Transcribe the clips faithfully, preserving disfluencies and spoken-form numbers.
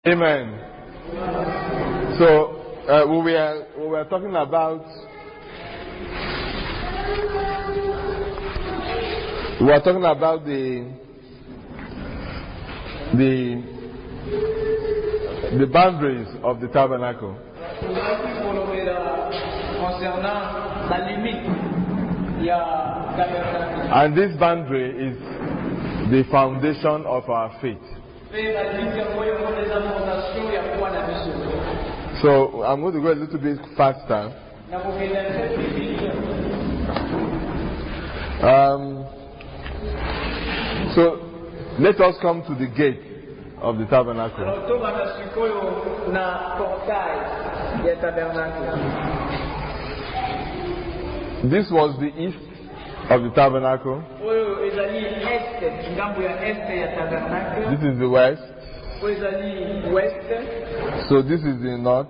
Amen. So uh, we were we were talking about we were talking about the the the boundaries of the tabernacle. And this boundary is the foundation of our faith. So I'm going to go a little bit faster. Um, so let us come to the gate of the tabernacle. This was the east of the tabernacle. This is the west. So this is the north.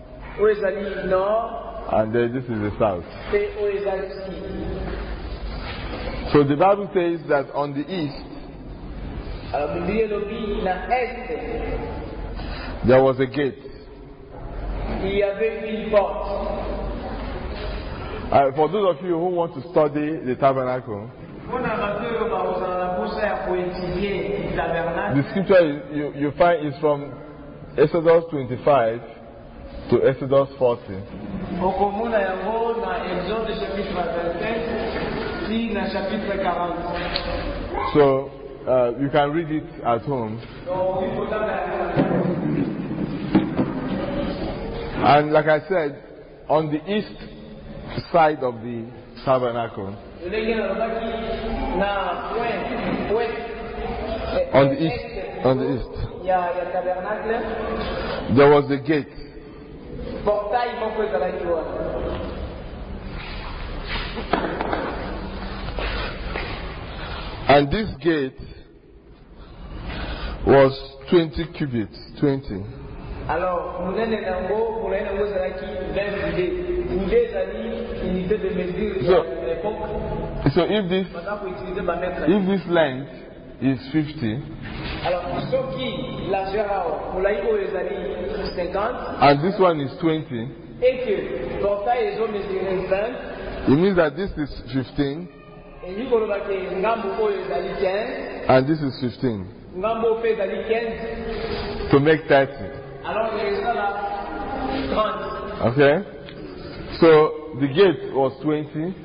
And then this is the south. So the Bible says that on the east there was a gate. Uh, for those of you who want to study the tabernacle, the scripture is, you, you find is from Exodus twenty-five to Exodus forty. So uh, you can read it at home. And like I said, on the east side of the tabernacle, on the east, on the east, there was a gate. And this gate was twenty cubits, twenty. Alors, so, so if this if this length is fifty, and this one is twenty, it means that this is fifteen, and this is fifteen, to make thirty. Okay? So the gate was twenty.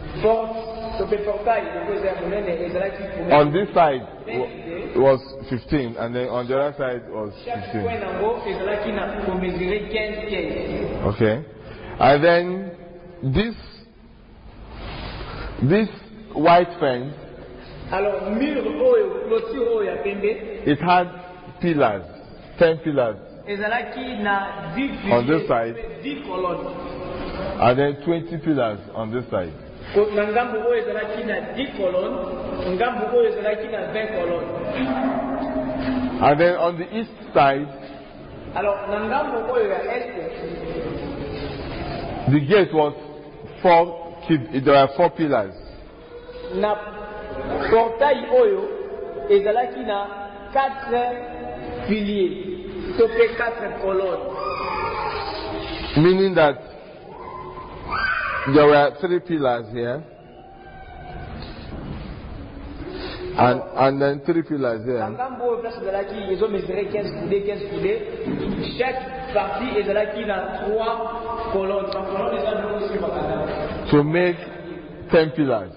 On this side it was fifteen, and then on the other side was fifteen. Okay? And then this this white fence, it had pillars, ten pillars. On this side, and then twenty pillars on this side. And then on the east side, the gate was four. There were four pillars. Meaning that there were three pillars here, and and then three pillars here. To make ten pillars.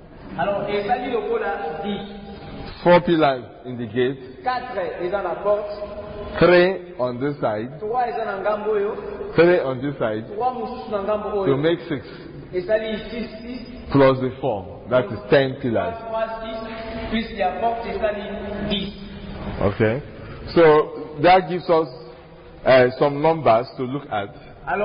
Four pillars in the gate. Three on this side, three on this side, to make six, plus the four, that is ten pillars. Okay, so that gives us uh, some numbers to look at.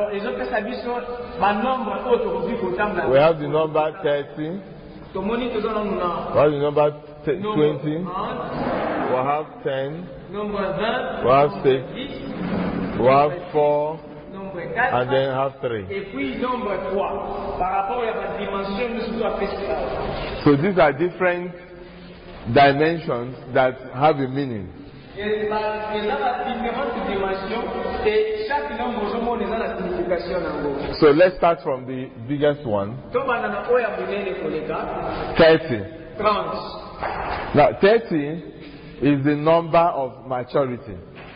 We have the number thirty, we have the number twenty, we have ten, we have six, we have four, and then have three. So these are different dimensions that have a meaning. So let's start from the biggest one. thirty. Now thirty is the number of maturity.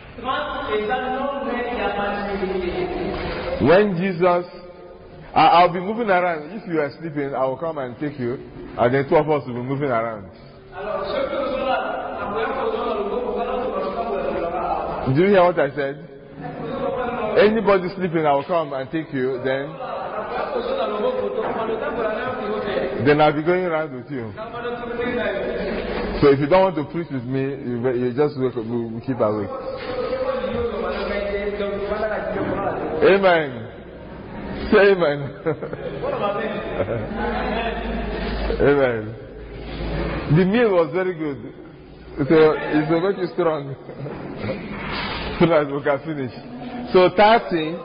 When Jesus, I, I'll be moving around. If you are sleeping, I will come and take you, and then two of us will be moving around. Did you hear what I said? Anybody sleeping, I will come and take you, then then I'll be going around with you. So if you don't want to preach with me, you, you just wake up, we keep awake. Amen. Say amen. Amen. The meal was very good. So it will make you strong. So that we can finish. So thirty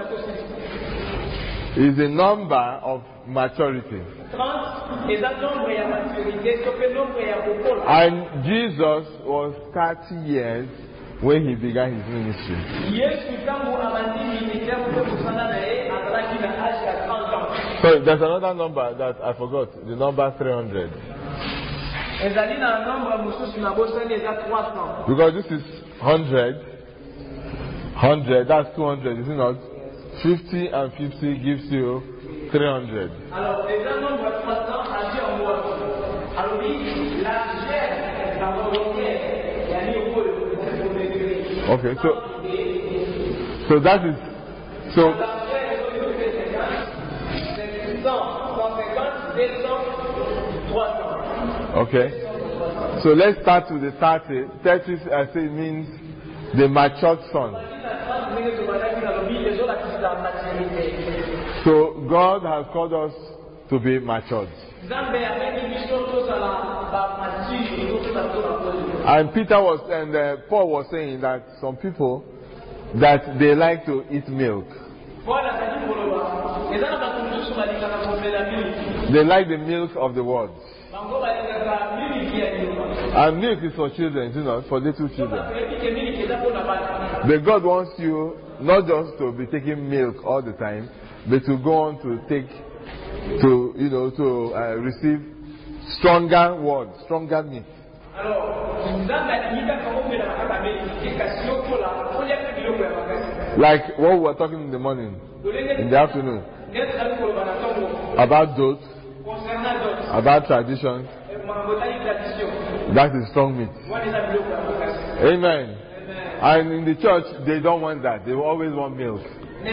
is the number of maturity. And Jesus was thirty years when he began his ministry. So there's another number that I forgot, the number three hundred. Because this is one hundred, one hundred, that's two hundred, is it not? fifty and fifty gives you three hundred. Okay, so so that is so okay. So let's start with the thirty. thirty I say means the matured son. So God has called us to be matured. And Peter was and uh, Paul was saying that some people that they like to eat milk. They like the milk of the world. And milk is for children, you know, for little children. But God wants you not just to be taking milk all the time, but to go on to take, to, you know, to uh, receive stronger words, stronger meat. Like what we were talking in the morning, in the afternoon, about dotes, about tradition. That is strong meat. Amen. And in the church, they don't want that. They always want milk.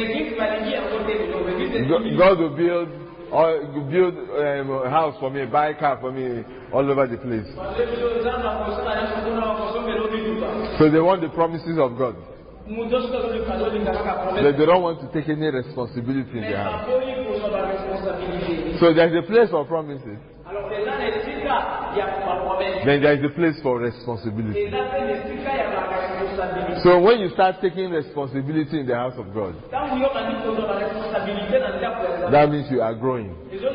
God will build, or build um, a house for me, buy a car for me all over the place. So they want the promises of God. But they don't want to take any responsibility in their house. So there's a place for promises. Then there is a place for responsibility. So when you start taking responsibility in the house of God, that means you are growing.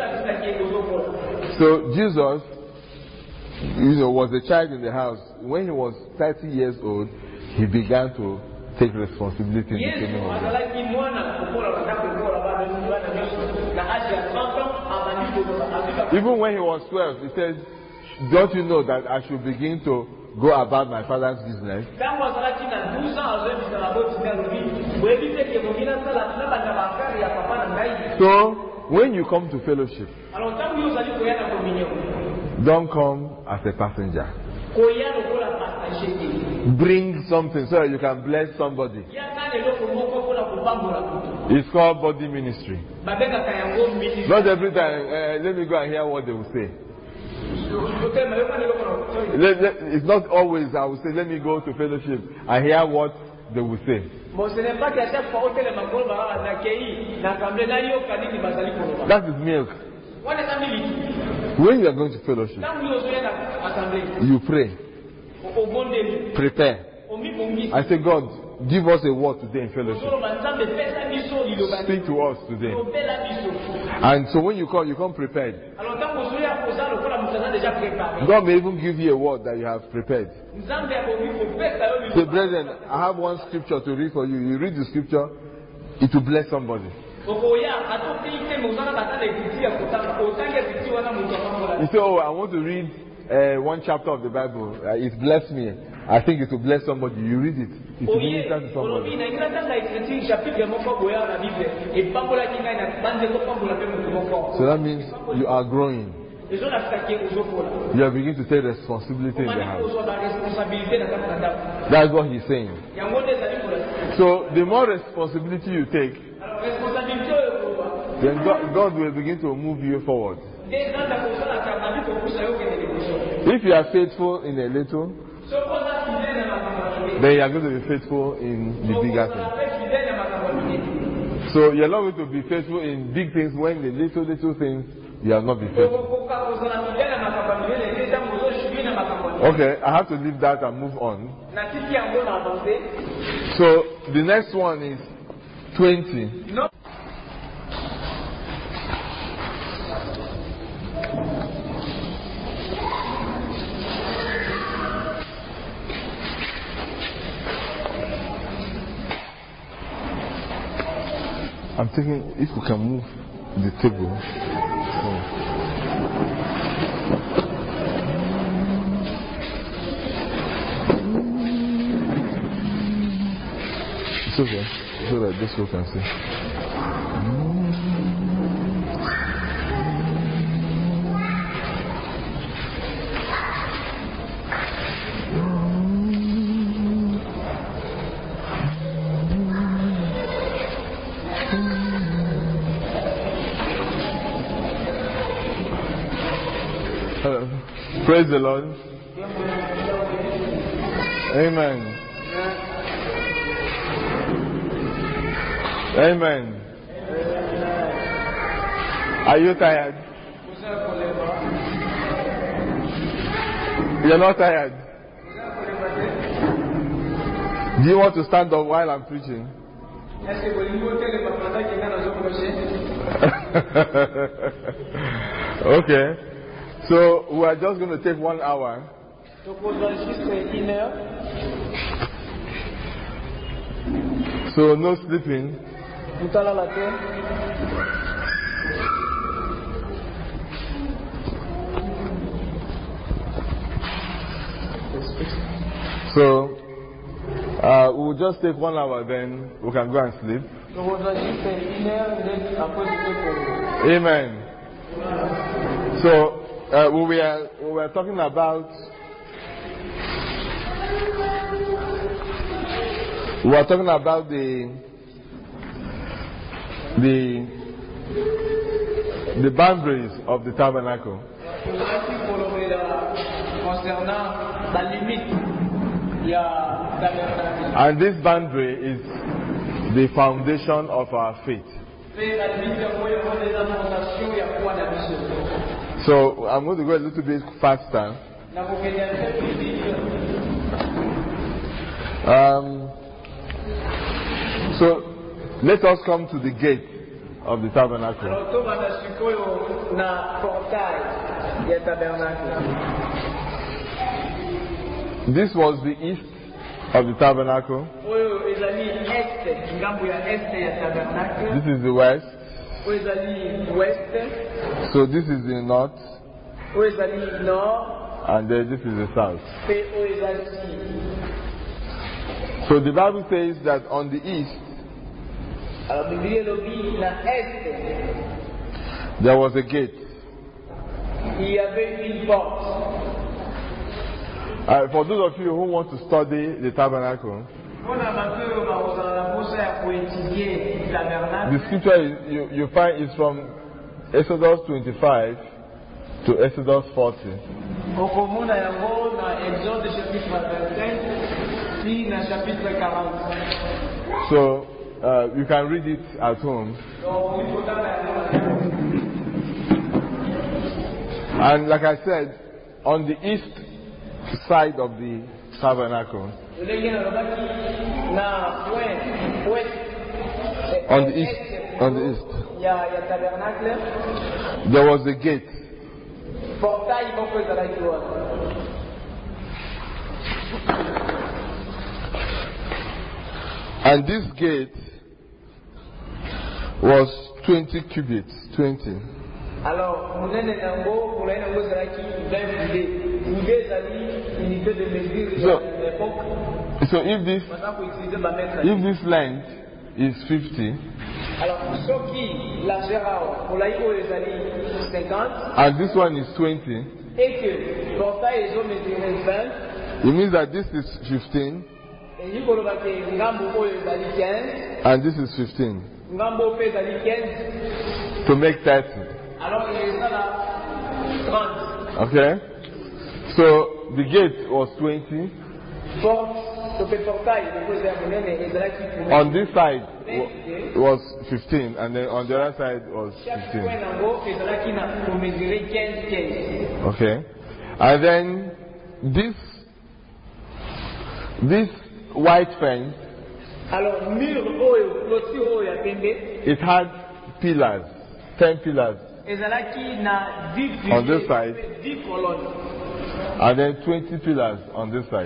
So Jesus, you know, was a child in the house. When he was thirty years old, he began to take responsibility in the kingdom of God. Even when he was twelve, he said, don't you know that I should begin to go about my father's business? So, when you come to fellowship, don't come as a passenger. Bring something so that you can bless somebody. It's called body ministry. Not every time, uh, let me go and hear what they will say. Let, let, it's not always I will say, let me go to fellowship and hear what they will say. That is milk. When you are going to fellowship, you pray, prepare. I say, God, give us a word today in fellowship. Speak to us today. And so when you come, you come prepared. God may even give you a word that you have prepared. Say, brethren, I have one scripture to read for you. You read the scripture, it will bless somebody. You say, oh, I want to read uh, one chapter of the Bible. Uh, it blessed me. I think it will bless somebody. You read it. It will minister to somebody. So that means you are growing. You are beginning to take responsibility in the house. That's what he's saying. So the more responsibility you take, then God, God will begin to move you forward. If you are faithful in a little, then you are going to be faithful in the bigger things. So you are not going to be faithful in big things when the little, little things you are not be faithful. Okay, I have to leave that and move on. So the next one is twenty. I'm thinking if we can move the table. So. It's okay, so that this one can see. Praise the Lord. Amen. Amen. Are you tired? You're not tired? Do you want to stand up while I'm preaching? Okay. So we are just going to take one hour. So no sleeping. So uh, we'll just take one hour, then we can go and sleep. Amen. So uh, we were we were talking about we were talking about the the the boundaries of the tabernacle. And this boundary is the foundation of our faith. So I'm going to go a little bit faster. Um, so let us come to the gate of the tabernacle. This was the east of the tabernacle. This is the west. So this is the north. And then this is the south. So the Bible says that on the east there was a gate. Uh, for those of you who want to study the tabernacle, the scripture is, you, you find is from Exodus twenty-five to Exodus forty. So uh, you can read it at home. And like I said, on the east side of the tabernacle, on the east, on the east, there was a gate. And this gate was twenty cubits. twenty. Alors, so, so if this if this length is fifty, and this one is twenty, it means that this is fifteen and this is fifteen to make thirty. Okay, so the gate was twenty. On this side it was fifteen, and then on the other side was fifteen. Okay, and then this this white fence, it had pillars, ten pillars on this side, and then twenty pillars on this side.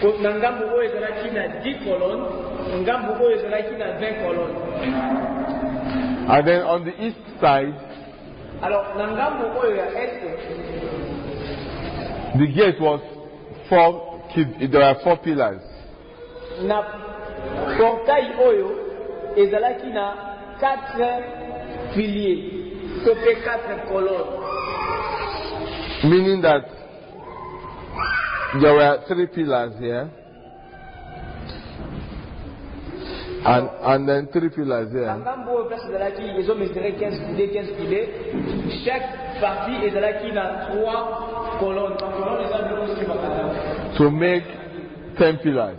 And then on the east side, the gate was four, there were four pillars. Meaning that there were three pillars here, and and then three pillars here. To make ten pillars.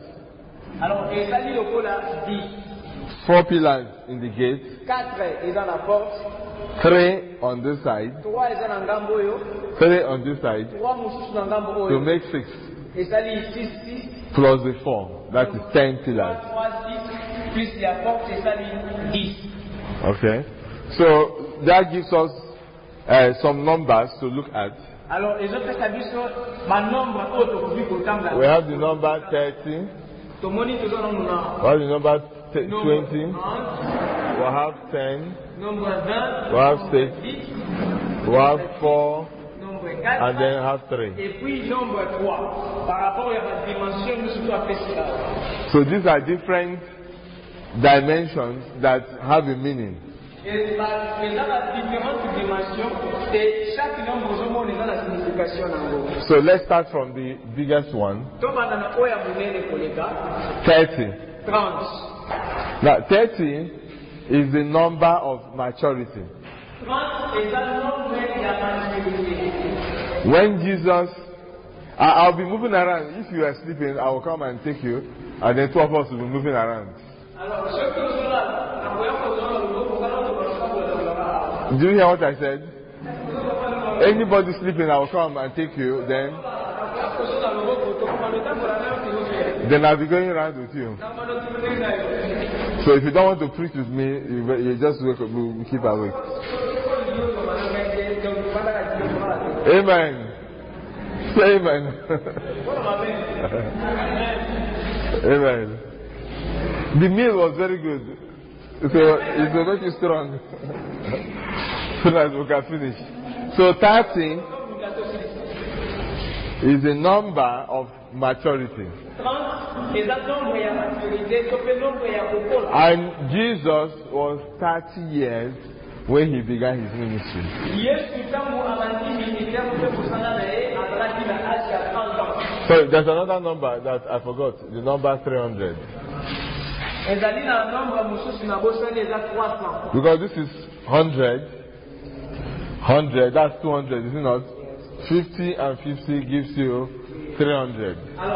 Four pillars in the gate, three on this side, three on this side, to make six, plus the four, that is ten pillars. Okay, so that gives us uh, some numbers to look at. We have the number thirty. We have the number twenty. We have ten. We have six. We have four. And then have three. So these are different dimensions that have a meaning. So let's start from the biggest one. thirty. Now thirty is the number of maturity. When Jesus, I, I'll be moving around. If you are sleeping, I will come and take you, and then two of us will be moving around. Do you hear what I said? Anybody sleeping, I will come and take you, then then I'll be going around with you. So if you don't want to preach with me, you, you just wake up, you keep awake. Amen. Say amen. Amen. The meal was very good. So it will make you strong. So that we can finish. So thirty is a number of maturity. And Jesus was thirty years when he began his ministry. So there's another number that I forgot, the number three hundred. Because this is one hundred, one hundred, that's two hundred, is it not? fifty and fifty gives you three hundred.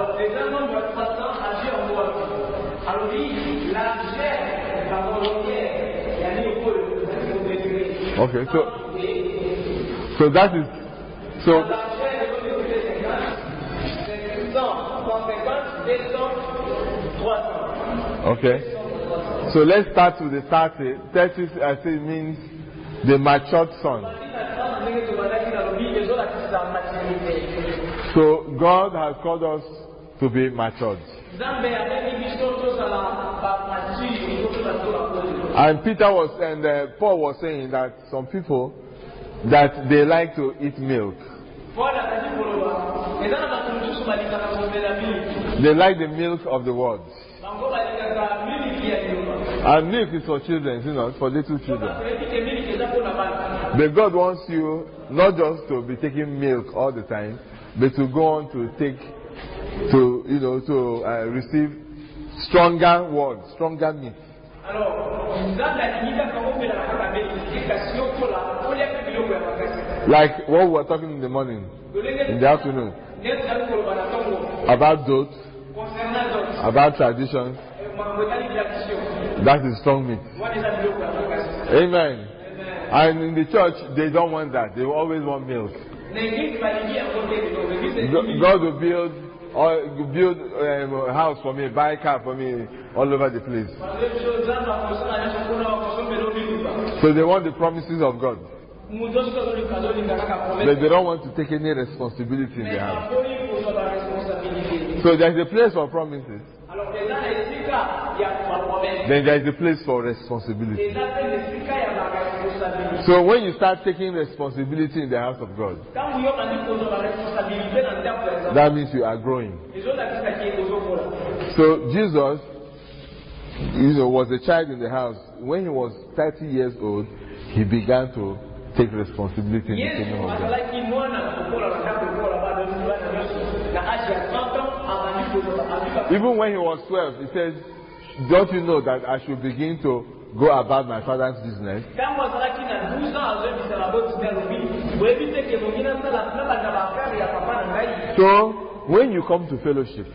Okay, so so that is so okay. So let's start with the thirty. thirty I say means the matured son. So God has called us to be matured. And Peter was and uh, Paul was saying that some people that they like to eat milk. They like the milk of the world. And milk is for children, you know, for little children. But God wants you not just to be taking milk all the time, but to go on to take, to you know, to uh, receive stronger words, stronger meat. Like what we were talking in the morning, in the afternoon, about dote, about traditions. That is strong meat. Amen. And in the church, they don't want that. They always want milk. God will build or build um, a house for me, buy a car for me all over the place. So they want the promises of God. But they don't want to take any responsibility in their house. So there's a place for promises. Then there is a place for responsibility. So when you start taking responsibility in the house of God, that means you are growing. So Jesus, you know, was a child in the house. When he was thirty years old, he began to take responsibility in the kingdom of God. Even when he was twelve, he says, don't you know that I should begin to go about my father's business? So, when you come to fellowship,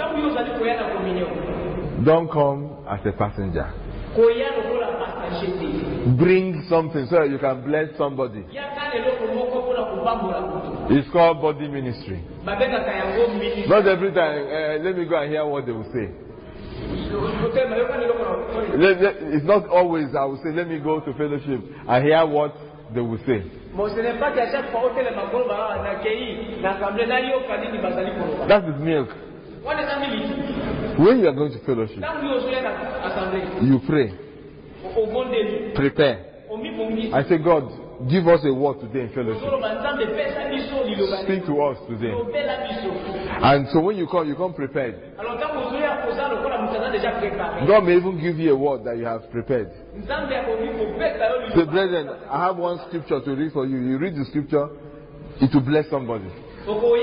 don't come as a passenger. Bring something so that you can bless somebody. It's called body ministry. Not every time, uh, let me go and hear what they will say. It's not always I will say, let me go to fellowship and hear what they will say. That is milk. When you are going to fellowship, you pray. Prepare. I say, God, give us a word today in fellowship. Speak to us today. And so when you come, you come prepared. God may even give you a word that you have prepared. So brethren, I have one scripture to read for you. You read the scripture, it will bless somebody. You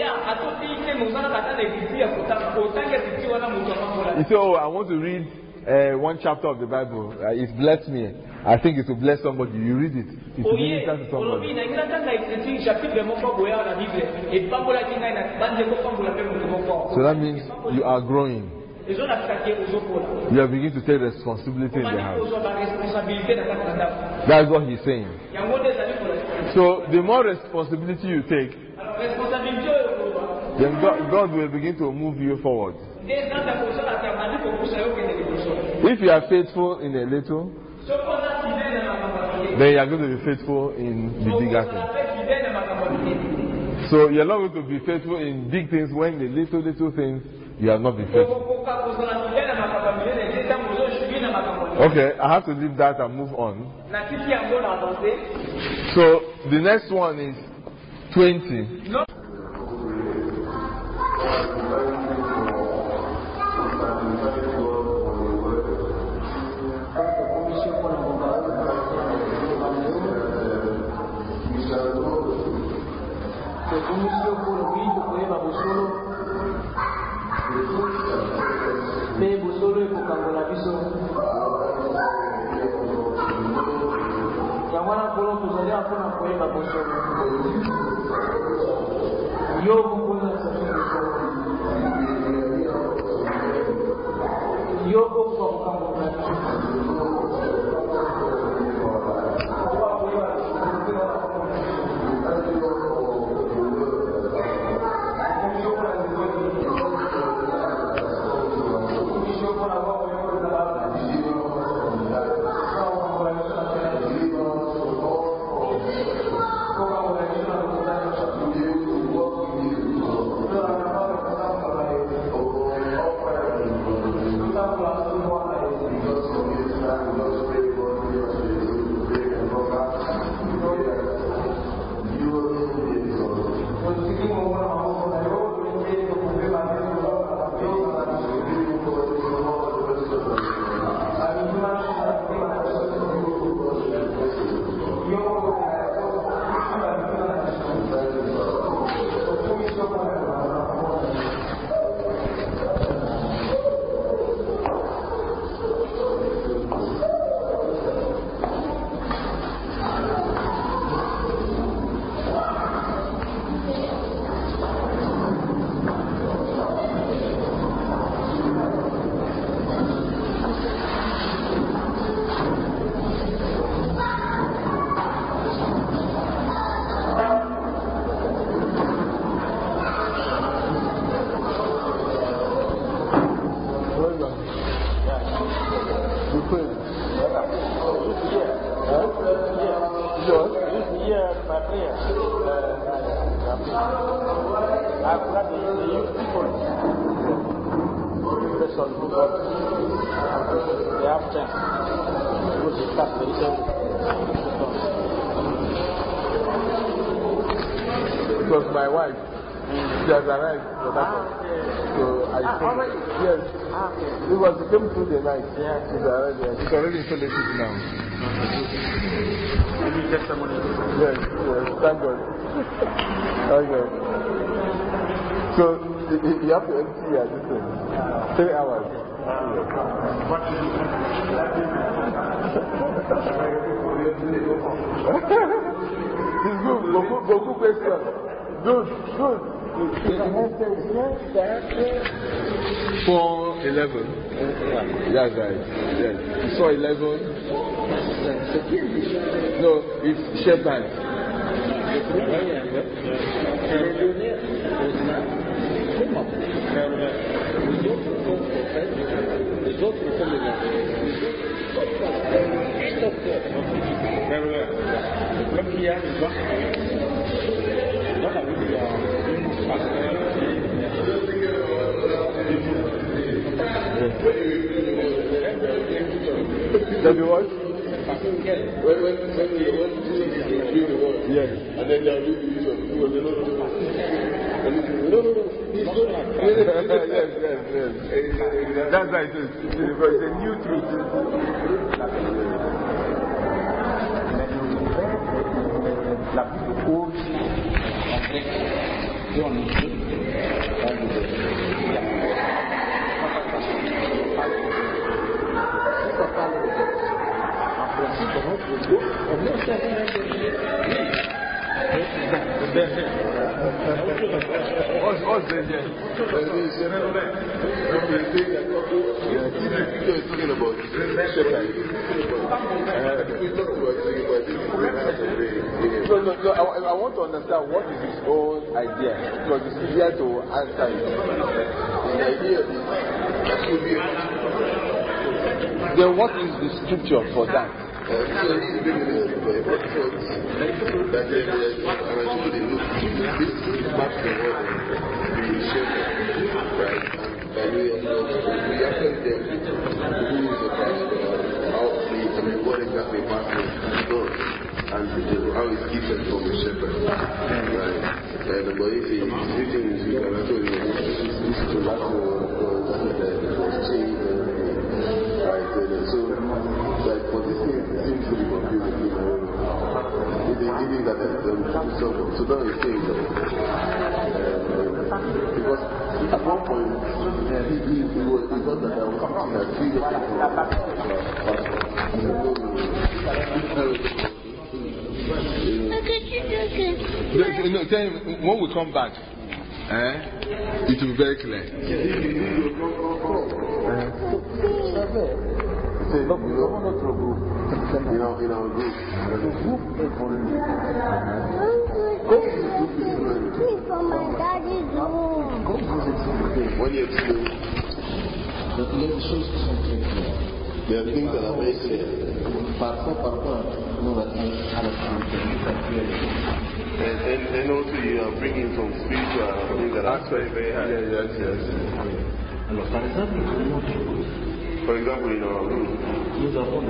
say, oh, I want to read uh, one chapter of the Bible. Uh, it blessed me. I think it will bless somebody. You read it. It will minister to somebody. So that means you are growing. You are beginning to take responsibility in the house. That's what he's saying. So the more responsibility you take, then God, God will begin to move you forward. If you are faithful in a little, then you are going to be faithful in the bigger things. So you are not going to be faithful in big things when the little, little things you have not been faithful. Okay, I have to leave that and move on. So the next one is twenty. Yo pray. Sure. Here, my prayer. I've got the youth people. They have chance. Because they start very soon. Because my wife, she has arrived for that one. So I ah, think, already? yes. Ah, okay. Because she came through the night. Yeah. She's already, she's already in fellowship now. Any testimony? Yes, yes. Thank God. Thank God. So you have to empty your distance. Three hours. What to do? It's good. Goku, Goku question. Good, good. Four eleven. That's right. Yes. You saw eleven. No, it's shepherd. Les autres sont les mêmes. Le club qui a le bas, dans la rue, il y a une pasteur That you what? et When, when, when, when you want to do the word, yes. And then they'll do the use of two or the no, no, no, no. Yes, yes, yes. That's right. It's, it's a new truth. La cause What's what's the name? Talking about shepherd. No, no, no. I, I want to understand what is his own idea, because it's easier to answer it. The idea is that should be. Then what is the scripture for that? Uh, so he's bringing this scripture. That they are this is back to what the shepherd, right? And we actually them who is the pastor, how he, I mean, what exactly pastor does, and how it's different from the shepherd, right? And but if he is reading his book, and I told him this is the last one was changed, right? So, like, for this thing, it seems to be confusing. Even that um, so, so now he's saying that uh, because at one point he, he, he was he thought that I was teaching at three o'clock. No, tell him when we come back, eh, it will be very clear. Uh, you know, in our, in our group. The group evolution. Go to the group. Keep from my daddy's room. Go visit him. When you explain, the choses sont très claires. There are things that are very clear. Parfois, parfois, nous avons à la and, and, and also you are bringing some spiritual things that are very, very high. Yes, yes, yes. Alors, par exemple, for example, in our group, we have um,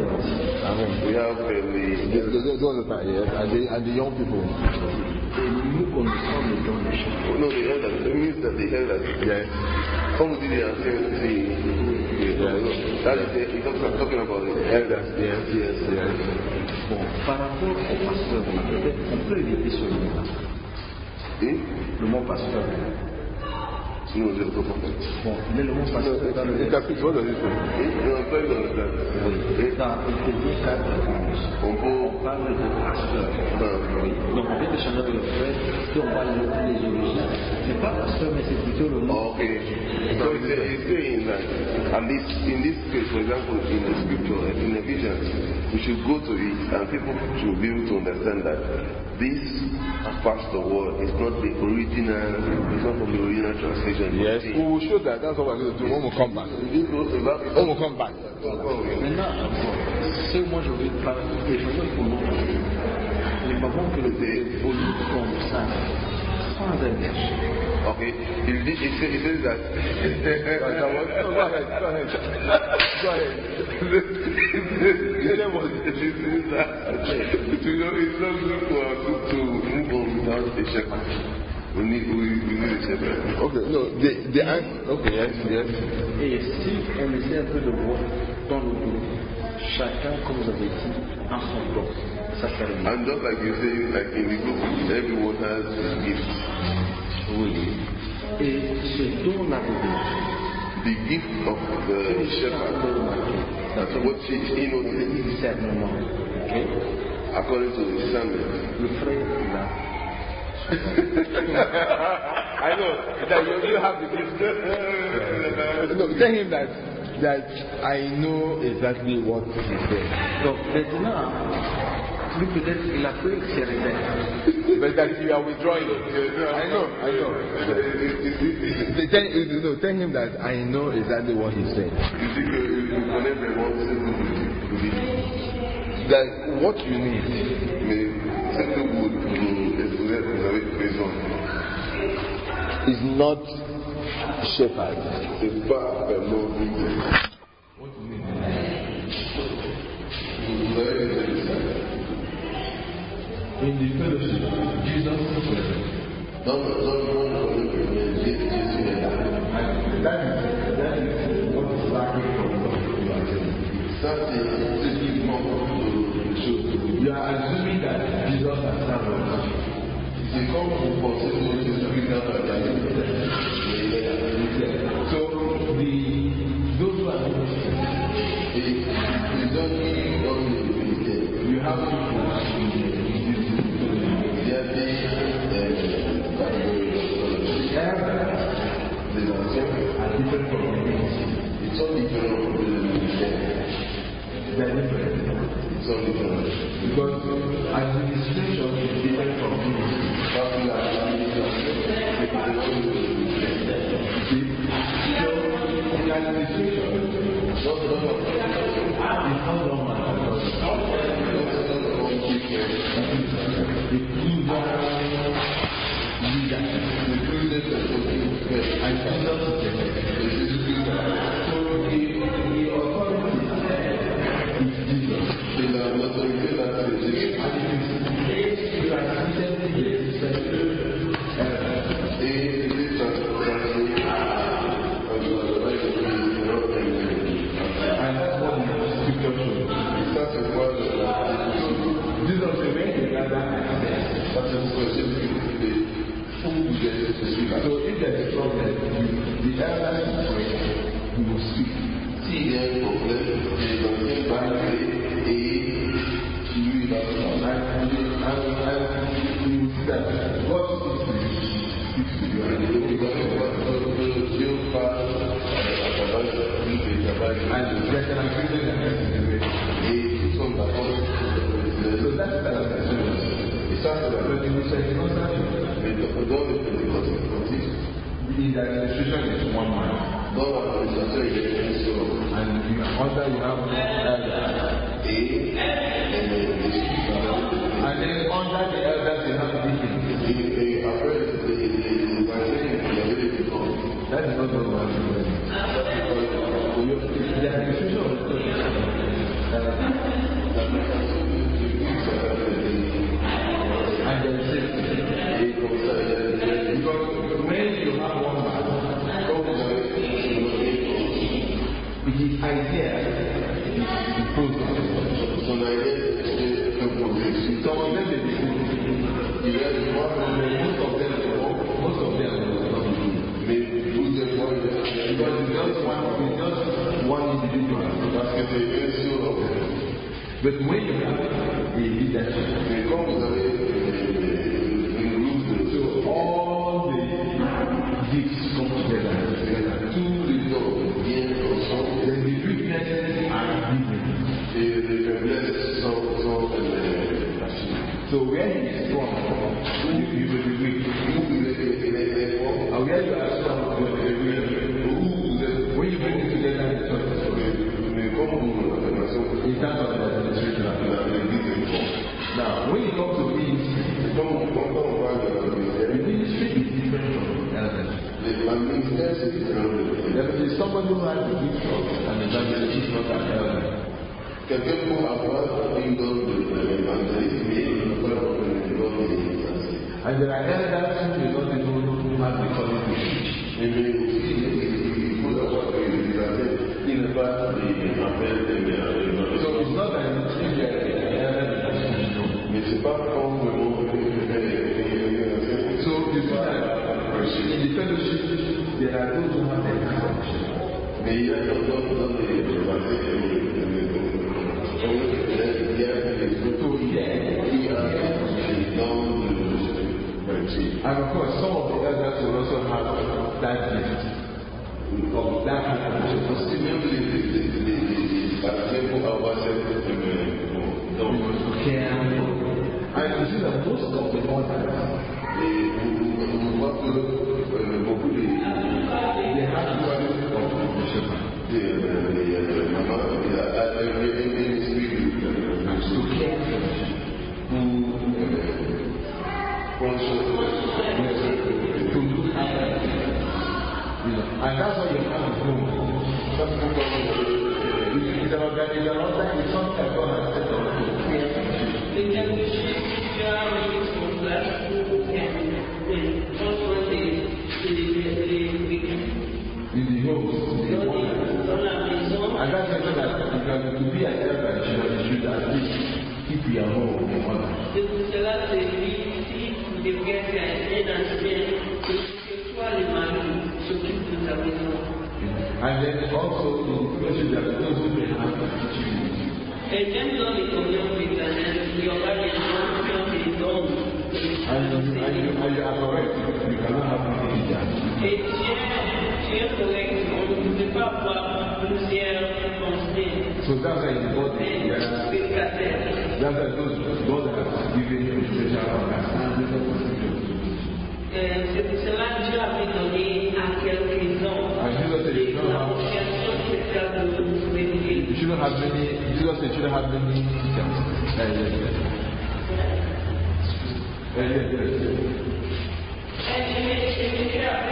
the, the, the, those are, yes, and the, and the young people. Oh, no, the elders. It means that the elders. Yes. Some did it and say, yes. That is, he's talking about the elders. Yes, yes, yes. Bon, par rapport au pasteur, peut-être on peut éviter ce mot-là. Et? Le mot pasteur. No, je ne peux pas. Bon, mais le mot pasteur dans le chapitre, what does it say? No, I'm trying to understand. Oui. Dans Éphésiens quatre onze, on, on parle de pasteur. Oui. Donc on vient de changer le fait, si on parle de les origines, c'est pas pasteur, mais c'est plutôt le mot. Okay. So it's saying that, and this, in this case, for example, in the scripture, in Ephesians, we should go to it, and people should be able to understand that this pastor word is not the original, it's not from the original translation. Yes, we will show that. That's what we're going to do when we come back. When we come back. Maintenant, ce que moi je veux parler, je veux pour nous, les moments que le évolue comme ça, sans inversion. Okay, it, it, it, it says that. Go ahead, go ahead. Go ahead. It says that. You know, it's not good for a group to move on without a shepherd. We need, we, we need a shepherd. Okay, no, the, the answer. Okay, yes, yes. Et si on essaie un peu de voir dans le groupe, chacun, comme vous avez dit, en son bloc, ça fait rien. And just like you say, like in the group, everyone has his gift. Oui. Et ce dont la révélation, the gift of the shepherd, that's what she is in le discernement, okay? According to the discernment. Le frère là. I know that you, you have the gift. No, tell him that that I know exactly what he said. Donc maintenant, lui peut-être il a peur que c'est révélé. But that you are withdrawing. I know, I know. tell, no, tell him that I know exactly what he said. That what you need is not shepherd. What you need. In the fellowship, Jesus said, don't, don't, don't, that is, that is what is lacking from what you are saying. You are assuming that Jesus has served us. He comes to possible to speak out of that. So, the, those who are you have to different from it's all different from the they're different. It's all different. Because administration is different from ministry. Popular administration is different from ministry. So, in administration, it's not normal. It's not normal. It's usual leadership. The president is okay. And Jesus is the so the, the authority is Jesus. The authority is Jesus. And it is transmitted in the system. It is transmitted. And that's what the scripture shows. It's not a word of Jesus is the way to gather access. That's a question. So if there is a problem, the elders will pray, we will speak. Si il y a un problème, les anciens vont prier et lui va parler. And you will see that God speaks to you. Dieu parle à travers le travail. And there can agree that et tout sont d'accord. So that's the understanding. Et ça, c'est la prédication, non ça. Dans le pentecôtisme, the administration is one man. Dans l'administration, il y a une seule. And you, under you have elders. Et and then under the elders you have deacons. Et après les anciens, il y avait des déacons. That is not what we are doing. The administration of the church. And then safety. Because when you have one man, his idea is imposed on him. Son idea is imposed. Some of them may be good. Most of them most of them will not be good. Because it's just one, it's just one individual. But when you have a leadership, so all the gifts come together. Two results. Then the weaknesses are given. So where he is strong, you will be weak. And where you are strong, you will be weak. When you bring it together, it's not the story. In terms of the administration. Now, when you come to ministry, the ministry is different from the elders. There is someone who has the gift of an evangelist, is not an elder. Quelqu'un peut avoir une donne d'évangéliste, mais il ne peut pas avoir une donne d'évangéliste. And there are elders who do not even have the calling to preach. Mais aussi, il faut avoir des appels, il n'est pas des appels de l'évangéliste. So it's not that you treat the elder to preach, no. Mais c'est pas comme vraiment. So you see that in the fellowship, there are those who have the fellowship. Mais il y a d'autres dans les évangiles. So yeah, and of course, some of the elders will also have that gift of that fellowship. And you see that most of the mothers, they have the of the shepherd. To care for who to look after, you know, and that's what you have at home. Some people it's about that in a long time, it's not that God has said to care for in the homes. And that's something that if you are to be an elder, you should at least keep your home in order. And then also in the fellowship there are those who may have to teach you. And you, and you, and you are correct, you cannot have to teach that. So that's why the God that's why those God has given you special understanding of what to do. C'est pour cela que Dieu avait donné à quelques-uns des capacités de métier. You shouldn't have many, Jesus said you shouldn't have many teachers. Yes, yes, yes. Yes, yes. And you may have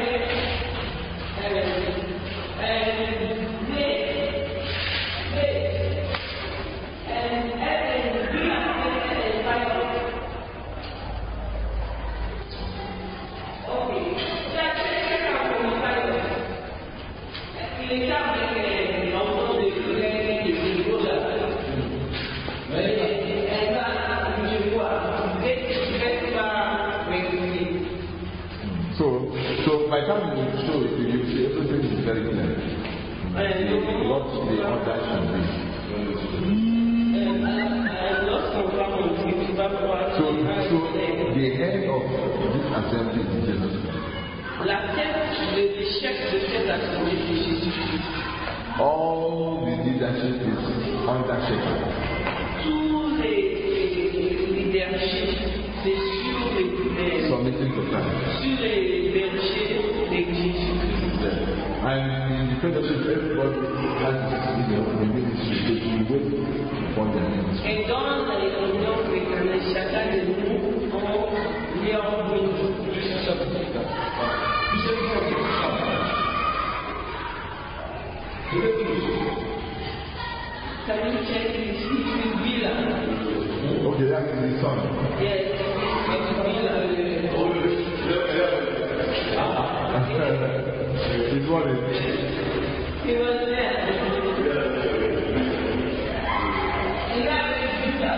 So, so by the time you show it, you see everything is very clear. What the order should be. So, so the head of this assembly is Jesus Christ. La tête de chef de cette assemblée c'est Jésus-Christ. All the leadership is under shepherd. Tous les leaderships c'est sur les submitting to Christ. Sur les bergers de Jésus-Christ. And in the fellowship, everybody has the ministry to wait upon their ministry. Et dans les réunions fréquentes, chacun de nous a leur bishop. Can you check his villa? Okay, that's the son. Yes, his villa. He's what is? He was there. And that is villa.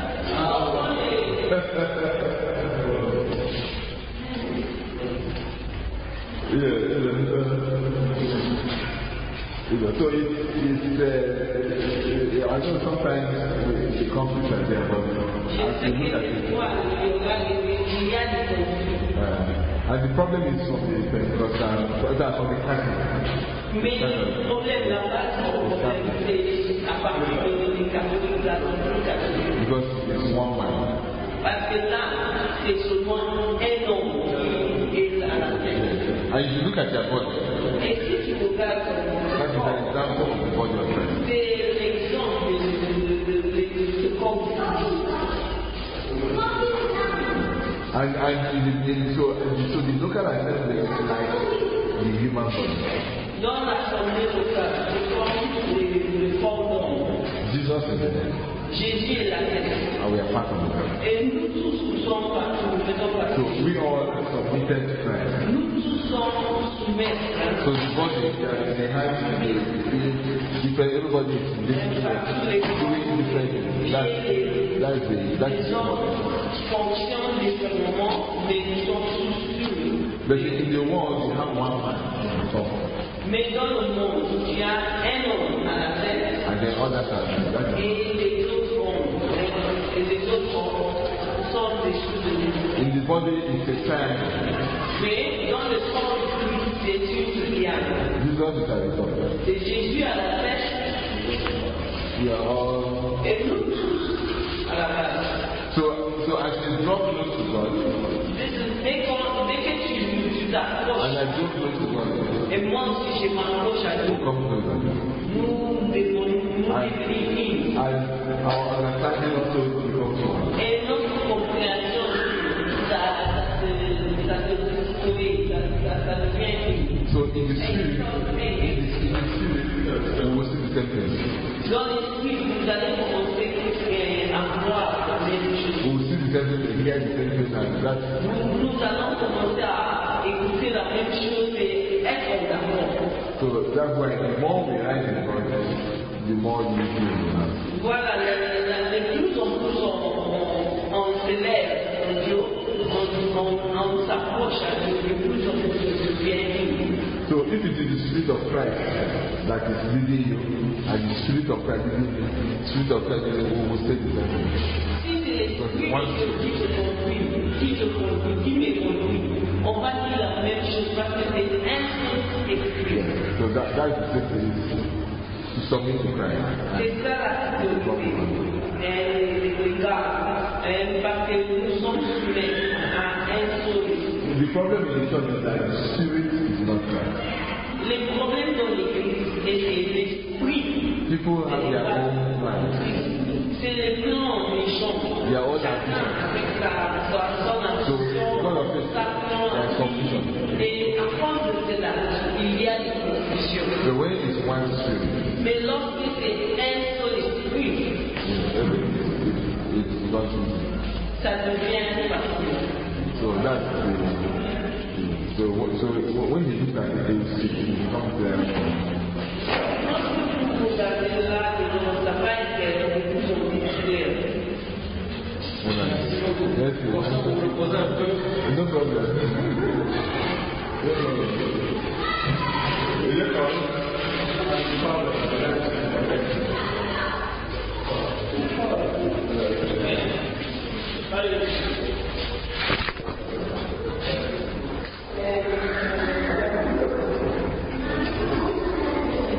Yeah, so it, it's, uh, I know sometimes the conflicts are there, but as you look at it, uh, and the problem is from the Pentecostal, from the Catholic. Mais le problème là-bas, c'est à partir de catholique, because it's one mind. Parce que là, c'est seulement un homme qui est à la tête. And if you look at your body, Et si tu regardes ton that is an example of the body of Christ. c'est l'exemple de ce corps. And, and in the, in, so, so the local assembly is like the human body. Dans l'assemblée locale, c'est comme le corps d'homme. Jesus is the head. Jésus est la tête. And we are part of the body. Et nous tous, nous sommes partout, nous faisons partie. So we all are submitted to Christ. Nous tous sommes soumis. So the body, uh, they have different, everybody is different, doing different things. That, that is the, that is the body. Fonctionnent différemment, mais nous sommes tous unis. But in the world, you have one man on top. Mais dans le monde, il y a un homme à la tête. And then others are that. Et les autres hommes, et les autres hommes sont dessus de lui. In the body, it's a triangle. Mais dans le corps de Christ, c'est une triangle. Jesus is at the top. C'est Jésus à la tête. We are all. Et nous tous à la base. So, so as you draw close to God, Dès que tu t'approches, and I draw close to God, et moi aussi je m'approche à we nous, come closer. nous devenons, nous devenons, And our understanding also becomes one. et notre compréhension, ça, ça, ça, ça, ça devient une. So in the spirit, in the, in the spirit, we will see the same thing. Dans l'esprit, vous allez commencer à voir la même chose. We will see the same thing, hear the same thing, and that. Nous, nous allons commencer à écouter la même chose et être d'accord. So that's why the more we rise in God, the more unity we have. Voilà, de plus en plus on, on, on s'élève en Dieu, on, on, on s'approche à Dieu, de plus en plus on devient. So if it is the Spirit of Christ that is leading you, and the Spirit of Christ leading you, the Spirit of Christ leading you, we will stay the same. Si c'est l'esprit qui te conduit, qui te conduit, qui me conduit, on va dire la même chose parce que c'est un seul esprit. So that, that is the same thing, to submit to Christ. C'est ça la sécurité. Les gars, parce que nous sommes soumis à un seul esprit. The problem in the church is that the Spirit is not Christ. Les problèmes dans l'église, c'est l'esprit. People have their own plans. C'est les plans méchants. Their own Chacun ambition. avec sa, sa, son So, ambition, God of it, sa plan. there is confusion. Et à cause de cela, il y a des confusions. The way is one Spirit. Mais lorsque c'est un seul esprit, Everything is, is not easy. ça devient facile. So that's the, so, so when you look at it, you see it becomes there.